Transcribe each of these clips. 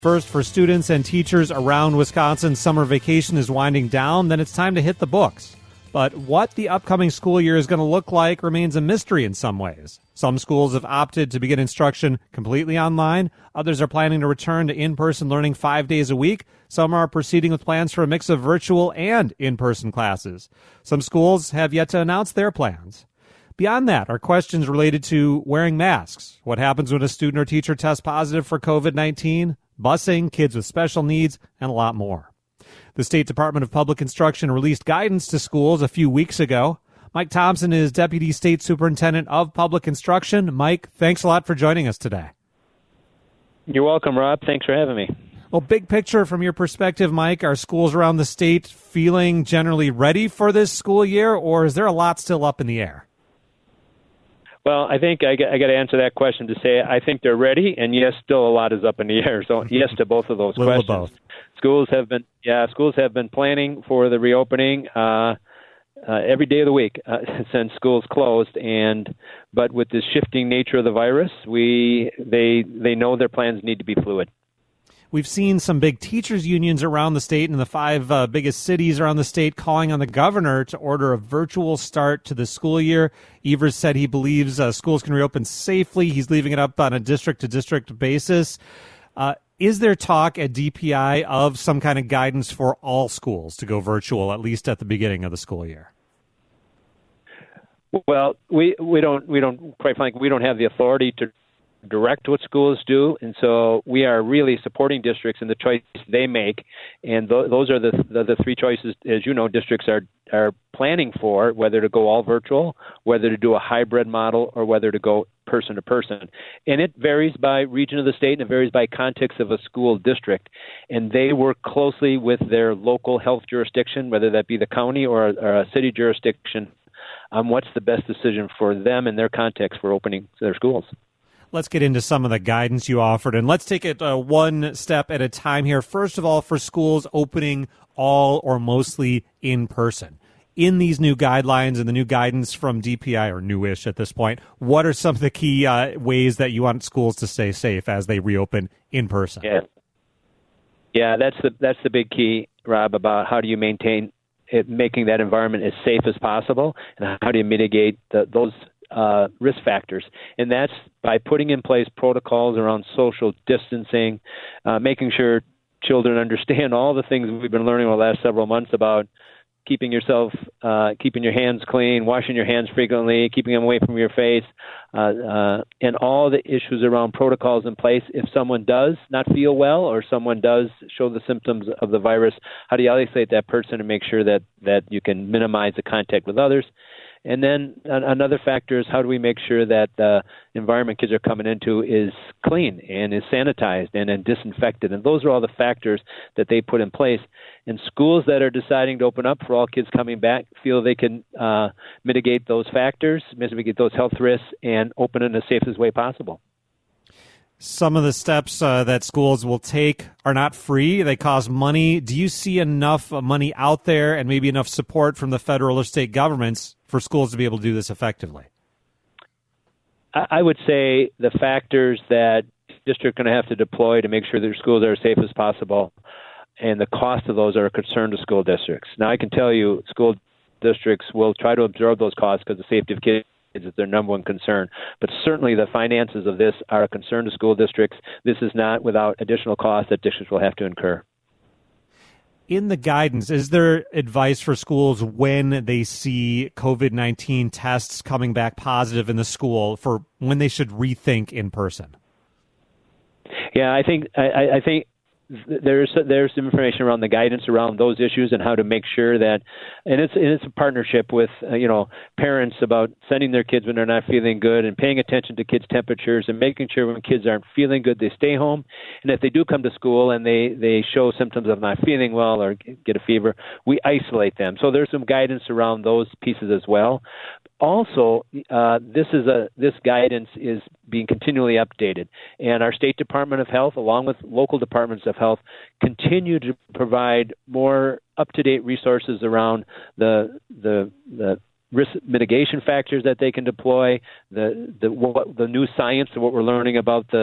First, for students and teachers around Wisconsin, summer vacation is winding down, then it's time to hit the books. But what the upcoming school year is going to look like remains a mystery in some ways. Some schools have opted to begin instruction completely online. Others are planning to return to in-person learning 5 days a week. Some are proceeding with plans for a mix of virtual and in-person classes. Some schools have yet to announce their plans. Beyond that are questions related to wearing masks, what happens when a student or teacher tests positive for COVID-19, busing, kids with special needs, and a lot more. The State Department of Public Instruction released guidance to schools a few weeks ago. Mike Thompson is Deputy State Superintendent of Public Instruction. Mike, thanks a lot for joining us today. You're welcome, Rob. Thanks for having me. Well, big picture from your perspective, Mike, are schools around the state feeling generally ready for this school year, or is there a lot still up in the air? Well, I think I got to answer that question to say I think they're ready, and yes, still a lot is up in the air. So yes to both of those questions. Both. Schools have been planning for the reopening every day of the week since schools closed, but with the shifting nature of the virus, they know their plans need to be fluid. We've seen some big teachers unions around the state and the five biggest cities around the state calling on the governor to order a virtual start to the school year. Evers said he believes schools can reopen safely. He's leaving it up on a district-to-district basis. Is there talk at DPI of some kind of guidance for all schools to go virtual, at least at the beginning of the school year? Well, we don't quite frankly, we don't have the authority to direct what schools do, and so we are really supporting districts in the choice they make, and those are the three choices, as you know, districts are planning for, whether to go all virtual, whether to do a hybrid model, or whether to go person to person. And it varies by region of the state, and it varies by context of a school district, and they work closely with their local health jurisdiction, whether that be the county or a city jurisdiction, on what's the best decision for them in their context for opening their schools. Let's get into some of the guidance you offered, and let's take it one step at a time here. First of all, for schools opening all or mostly in person. In these new guidelines and the new guidance from DPI, or newish at this point, what are some of the key ways that you want schools to stay safe as they reopen in person? Yeah, that's the big key, Rob, about how do you maintain it, making that environment as safe as possible, and how do you mitigate those risk factors, and that's by putting in place protocols around social distancing, making sure children understand all the things we've been learning over the last several months about keeping your hands clean, washing your hands frequently, keeping them away from your face, and all the issues around protocols in place. If someone does not feel well or someone does show the symptoms of the virus, how do you isolate that person and make sure that you can minimize the contact with others? And then another factor is how do we make sure that the environment kids are coming into is clean and is sanitized and disinfected. And those are all the factors that they put in place. And schools that are deciding to open up for all kids coming back feel they can mitigate those factors, mitigate those health risks, and open in the safest way possible. Some of the steps that schools will take are not free. They cost money. Do you see enough money out there and maybe enough support from the federal or state governments for schools to be able to do this effectively? I would say the factors that districts are going to have to deploy to make sure their schools are as safe as possible, and the cost of those are a concern to school districts. Now, I can tell you school districts will try to absorb those costs because the safety of kids is their number one concern. But certainly the finances of this are a concern to school districts. This is not without additional costs that districts will have to incur. In the guidance, is there advice for schools when they see COVID-19 tests coming back positive in the school for when they should rethink in person? Yeah, I think there's some information around the guidance around those issues and how to make sure that, and it's a partnership with parents about sending their kids when they're not feeling good and paying attention to kids' temperatures and making sure when kids aren't feeling good they stay home, and if they do come to school and they show symptoms of not feeling well or get a fever, we isolate them. So there's some guidance around those pieces as well. Also, this guidance is being continually updated, and our State Department of Health, along with local departments of health, continue to provide more up-to-date resources around the risk mitigation factors that they can deploy, the new science of what we're learning about the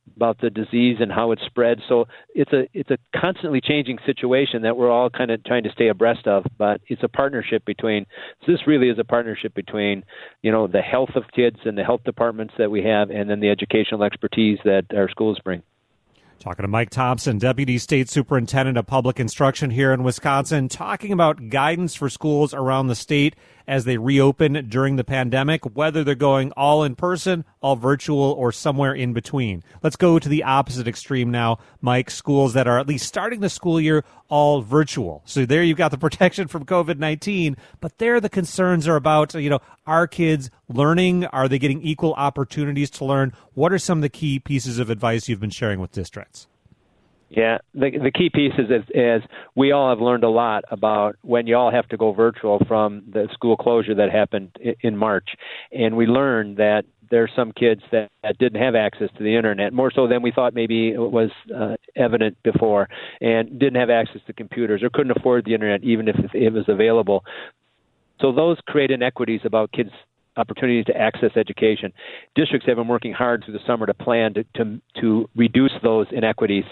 about the disease and how it spreads. So it's a constantly changing situation that we're all kind of trying to stay abreast of. But it's a partnership between. So this really is a partnership between, the health of kids and the health departments that we have, and then the educational expertise that our schools bring. Talking to Mike Thompson, Deputy State Superintendent of Public Instruction here in Wisconsin, talking about guidance for schools around the state as they reopen during the pandemic, whether they're going all in person, all virtual, or somewhere in between. Let's go to the opposite extreme now, Mike, schools that are at least starting the school year all virtual. So there you've got the protection from COVID-19, but there the concerns are about, are kids learning? Are they getting equal opportunities to learn? What are some of the key pieces of advice you've been sharing with districts? Yeah, the key piece is we all have learned a lot about when you all have to go virtual from the school closure that happened in March. And we learned that there are some kids that didn't have access to the internet, more so than we thought maybe it was evident before, and didn't have access to computers or couldn't afford the internet even if it was available. So those create inequities about kids' opportunities to access education. Districts have been working hard through the summer to plan to reduce those inequities.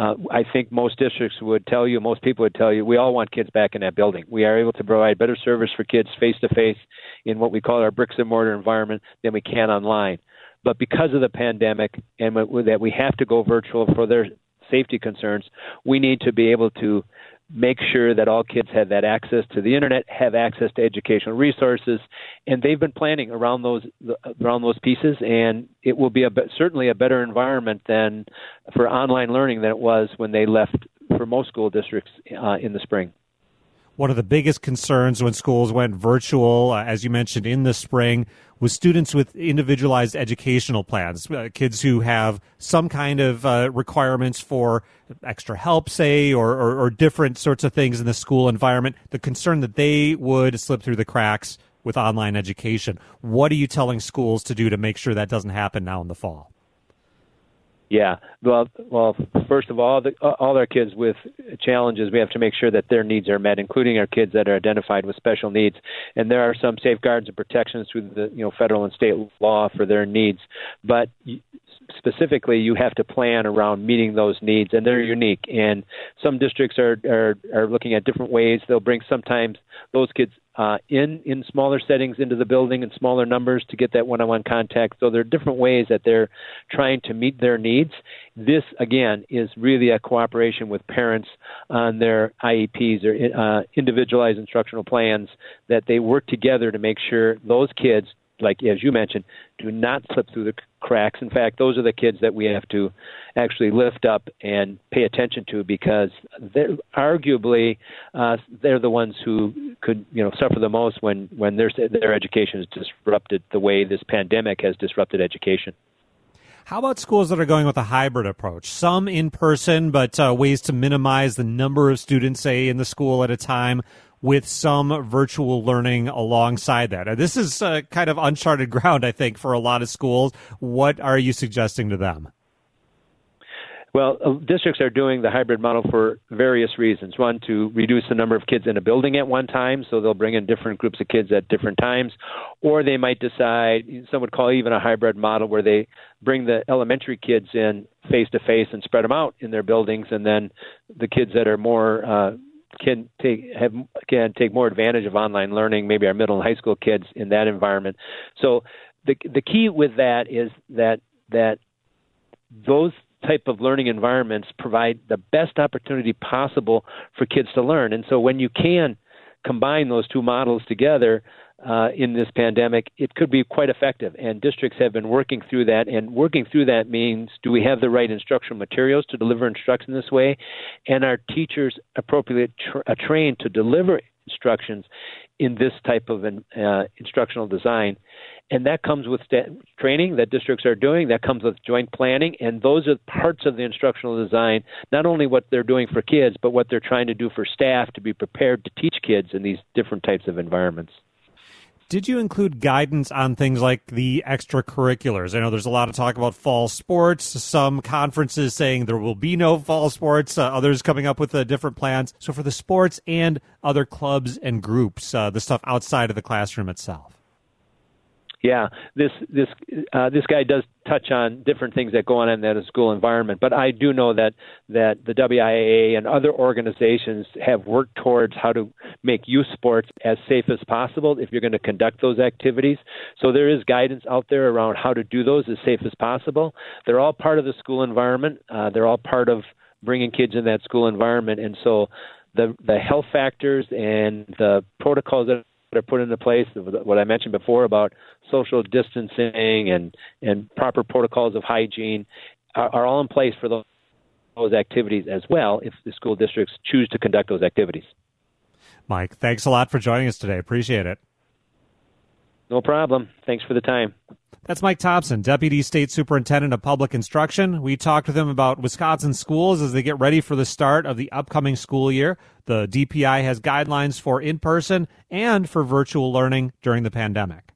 I think most districts would tell you, most people would tell you, we all want kids back in that building. We are able to provide better service for kids face-to-face in what we call our bricks and mortar environment than we can online. But because of the pandemic and that we have to go virtual for their safety concerns, we need to be able to make sure that all kids have that access to the internet, have access to educational resources, and they've been planning around those pieces. And it will be certainly a better environment than for online learning than it was when they left for most school districts in the spring. One of the biggest concerns when schools went virtual, as you mentioned, in the spring, was students with individualized educational plans, kids who have some kind of requirements for extra help, say, or different sorts of things in the school environment, the concern that they would slip through the cracks with online education. What are you telling schools to do to make sure that doesn't happen now in the fall? Yeah. Well, first of all our kids with challenges, we have to make sure that their needs are met, including our kids that are identified with special needs. And there are some safeguards and protections through the federal and state law for their needs. But specifically, you have to plan around meeting those needs, and they're unique. And some districts are looking at different ways. They'll bring sometimes those kids in smaller settings into the building in smaller numbers to get that one-on-one contact. So there are different ways that they're trying to meet their needs. This, again, is really a cooperation with parents on their IEPs or individualized instructional plans, that they work together to make sure those kids, like as you mentioned, do not slip through the cracks. In fact, those are the kids that we have to actually lift up and pay attention to, because they're arguably they're the ones who could suffer the most when their education is disrupted the way this pandemic has disrupted education. How about schools that are going with a hybrid approach? Some in person, but ways to minimize the number of students, say, in the school at a time, with some virtual learning alongside that. This is kind of uncharted ground, I think, for a lot of schools. What are you suggesting to them? Well, districts are doing the hybrid model for various reasons. One, to reduce the number of kids in a building at one time, so they'll bring in different groups of kids at different times. Or they might decide, some would call even a hybrid model, where they bring the elementary kids in face-to-face and spread them out in their buildings, and then the kids that are more can take more advantage of online learning, maybe our middle and high school kids in that environment. So the key with that is that those type of learning environments provide the best opportunity possible for kids to learn. And so when you can combine those two models together in this pandemic, it could be quite effective. And districts have been working through that. And working through that means, do we have the right instructional materials to deliver instruction this way? And are teachers appropriately trained to deliver instructions in this type of instructional design? And that comes with training that districts are doing. That comes with joint planning. And those are parts of the instructional design, not only what they're doing for kids, but what they're trying to do for staff to be prepared to teach kids in these different types of environments. Did you include guidance on things like the extracurriculars? I know there's a lot of talk about fall sports, some conferences saying there will be no fall sports, others coming up with different plans. So for the sports and other clubs and groups, the stuff outside of the classroom itself. Yeah, this guy does touch on different things that go on in that school environment, but I do know that the WIAA and other organizations have worked towards how to make youth sports as safe as possible if you're going to conduct those activities. So there is guidance out there around how to do those as safe as possible. They're all part of the school environment. They're all part of bringing kids in that school environment, and so the health factors and the protocols that are put into place, what I mentioned before about social distancing and proper protocols of hygiene are all in place for those activities as well if the school districts choose to conduct those activities. Mike, thanks a lot for joining us today. Appreciate it. No problem. Thanks for the time. That's Mike Thompson, Deputy State Superintendent of Public Instruction. We talked with him about Wisconsin schools as they get ready for the start of the upcoming school year. The DPI has guidelines for in-person and for virtual learning during the pandemic.